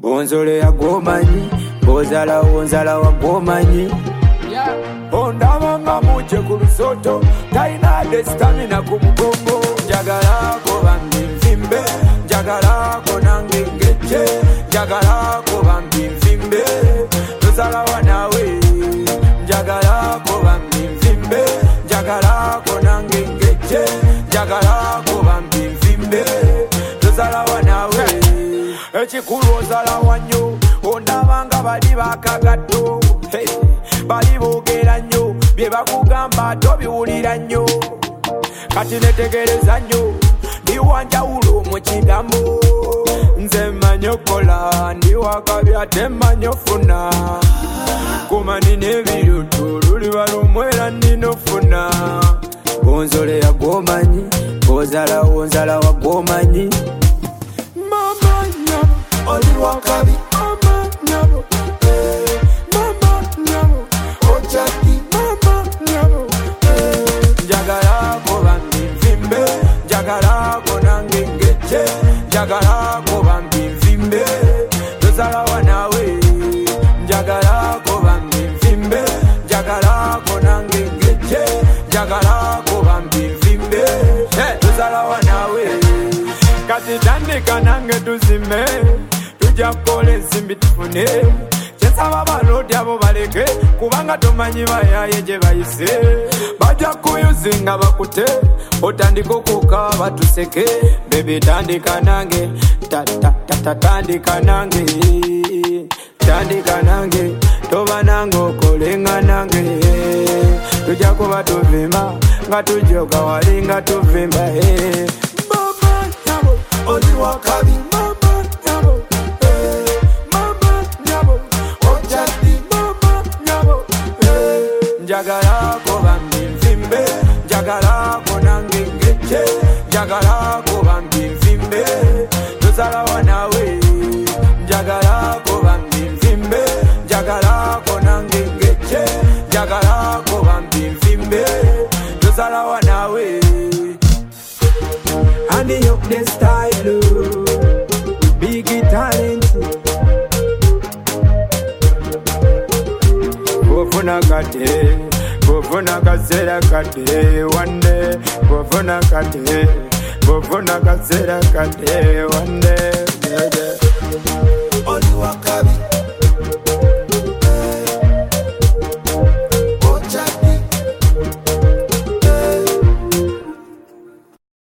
Bonzole ya gomanyi, bozala wonzala wa gomanyi. Ondabanga muche ku lusoto, taina de stamina ku mugongo. Njagala ko bambi nfimbe, njagala ko nange ngeche, njagala ko bambi nfimbe, tozala wanawe. Njagala ko bambi nfimbe, njagala ko nange ngeche, njagala ko bambi nfimbe, tozala wanawe. Ekikulu ozala wanyo, ondabanga bali bakagatto. Hey. Bali boogera nnyo bye bakugamba tobiwulira nnyo kati netegereza nnyo ndi wanjawulo mu kigambo nze mmanyi okola ndi wakabi ate mmanyi ofuna kumani n'ebirutu luliba lumwera nnina ofuna bonzole ya gomanyi bozala wonzala wa gomanyi mama nyabo oli wakabi mama nyabo njagala ko bambi nfimbe njagala ko nange ngeche njagala ko bambi nfimbe tozala wanawe njagala ko bambi nfimbe njagala ko nange ngeche njagala ko bambi nfimbe tozala wanawe kati tandika nange tuzime tujja kukola ensimbi tufune kyensaba baloti abo baleke kubanga tomanyi bayaye gye bayise bajja kuyuzinga bakute otandika okuka batuseke bebe tandika nange tandika nange tandika nange toba nange okolenga nange tujja kuba tuvimba nga tujoga wali nga tuvimba mama nyabo oli wakabi mama nyabo mama nyabo ojadi mama nyabo njagala ko bambi nfimbe njagala ko nange ngeche njagala ko bambi nfimbe tozala wanawe njagala ko bambi nfimbe njagala ko nange ngeche njagala ko bambi nfimbe tozala wanawe Andy up the style big talent Bofuna kate Bofuna kasera kate one day Bofuna kate Bofuna kasera kate one day Oli waka